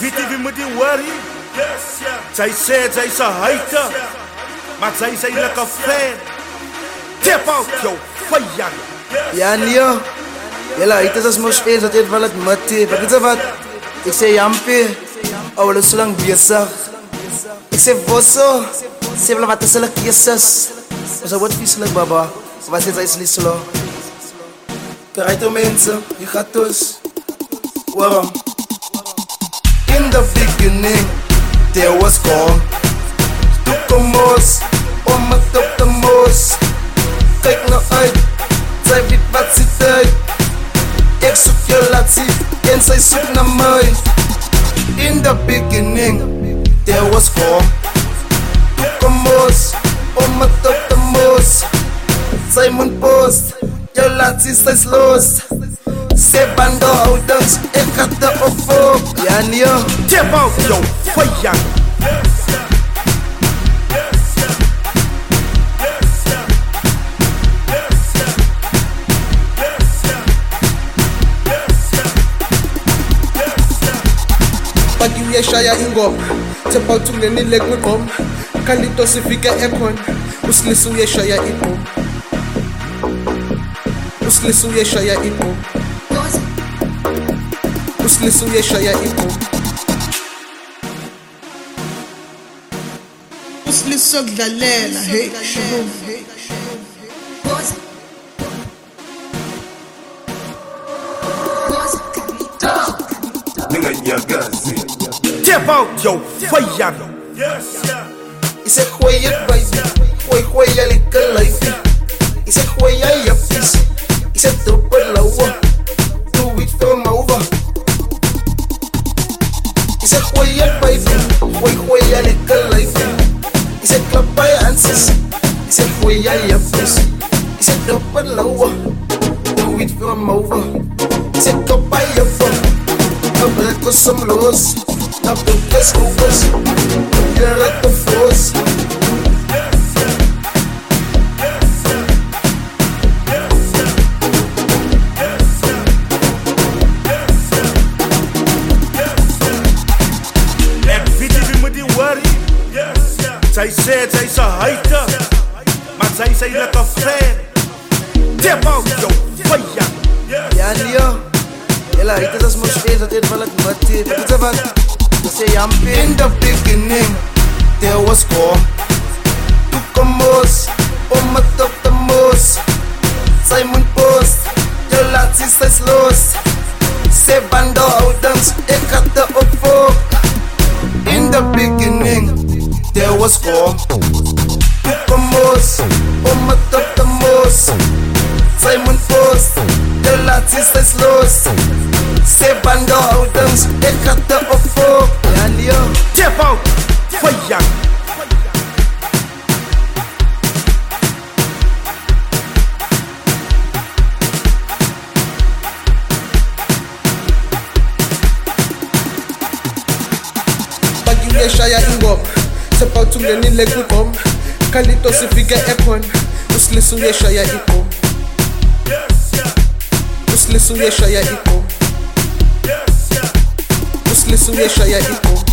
VTV moet jy worry. Sy sê sy's 'n hater, maar sy sê like a fan. Tap out jou vyand. Ja nee, julle haters is mos eens dat jy wel het met jy. Weet jy wat? Ek sê jampie, ou hulle so lang besig. Ek sê vosso, sê hulle wat is hulle keuses. Ons word vieslik baba, wat is hy slislo? Krijgt mensen, je gaat dus. Waarom? In the beginning, there was calm. Toekomst, om het op de moos. Kijk nou uit, zij weet wat ze tijd. Ik zoek je laat zien, en zij zoekt naar mij. In the beginning, there was calm. Toekomst, om het op de moos. Zij moet post. Jou laat zien zij los. Ze bando houdens, ik ga de opvoer. Ja nee, tap out jou vyand. Pagi uyashaya ingoma, tap out ungenile kwigqom. Khalito sifike ekhona, usilisa uyashaya ingoma. Usilisa uyashaya ingoma. Usilisa uyashaya ingoma. Usilisa kudlalela hey shibum. Tap out jou vyand. is ek gooi het baby. Gooi jy lekker lyfie. Is ek gooi jy jappies. Is ek doppe lauwe. Doe it from over. Is ek gooi het baby. Gooi jy lekker lyfie. Is ek klap by hansies. Is ek gooi jy jappies. Is ek doppe lauwe. Doe it from over. Is ek klap by jappies. Dan breek ons som los. Dan doe ek skoekers. Jy raak te voos. Sy sê sy's 'n hater, maar sy sê like a fan. Tap out jou vyand. Ja nee, julle haters is mos eens dat jy wel het met jy. Weet jy wat? Ek sê jampie. In the beginning, there was calm. Toekomst, om het op de moos. Sy moet post, jou laat zien sy's los. Sê bando houdens, ek ga te opvoer. In the beginning, there was calm. Toekomst, om het op de moos. Sy moet post, jou laat zien sy's los. Sê bando houdens, ek ga te opvoer. Ja nee, tap out vyand. Pagi uyashaya ingoma, tap out ungenile kwigqom. Khalito sifike ekhona, usilisa uyashaya ingoma. Usilisa uyashaya ingoma. Usilisa uyashaya ingoma.